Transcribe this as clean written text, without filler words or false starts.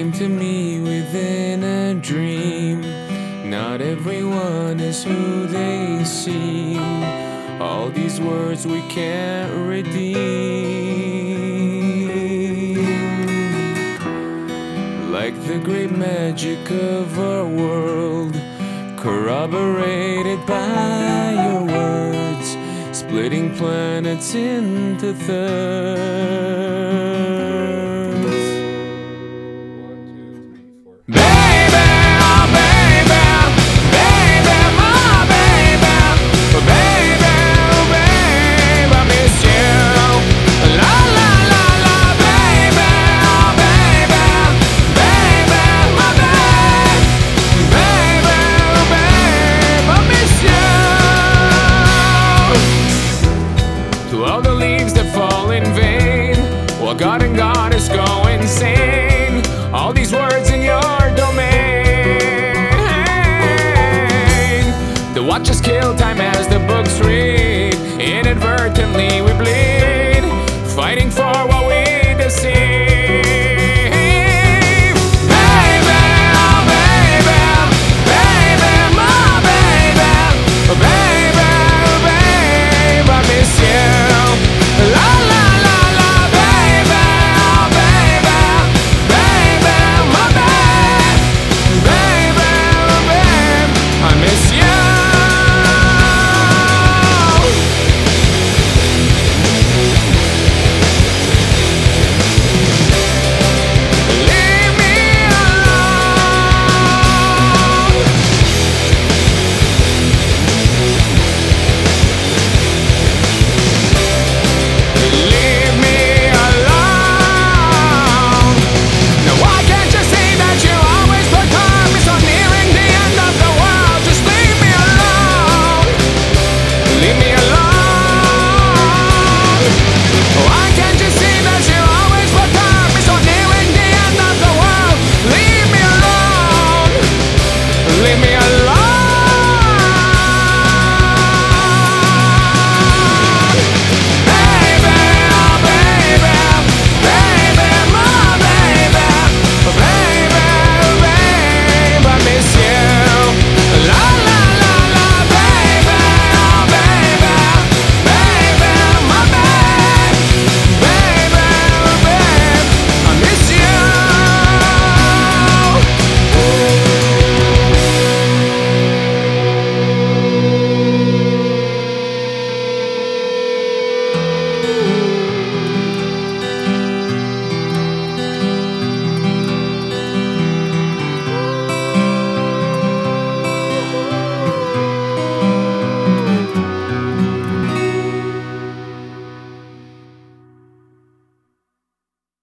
came to me within a dream. Not everyone is who they seem. All these words we can't redeem. Like the great magic of our world, corroborated by your words, splitting planets into thirds. 1, 2, 3, 4. Baby, oh baby, baby, my baby, oh baby, oh baby, I miss you. La la la la, baby, oh baby, baby, my baby, baby, oh baby, I miss you. To all the leaves that fall in vain, while God and Goddess go insane, all these words in your domain. The watches kill time as the books read. Inadvertently we bleed, fighting for what we deceive.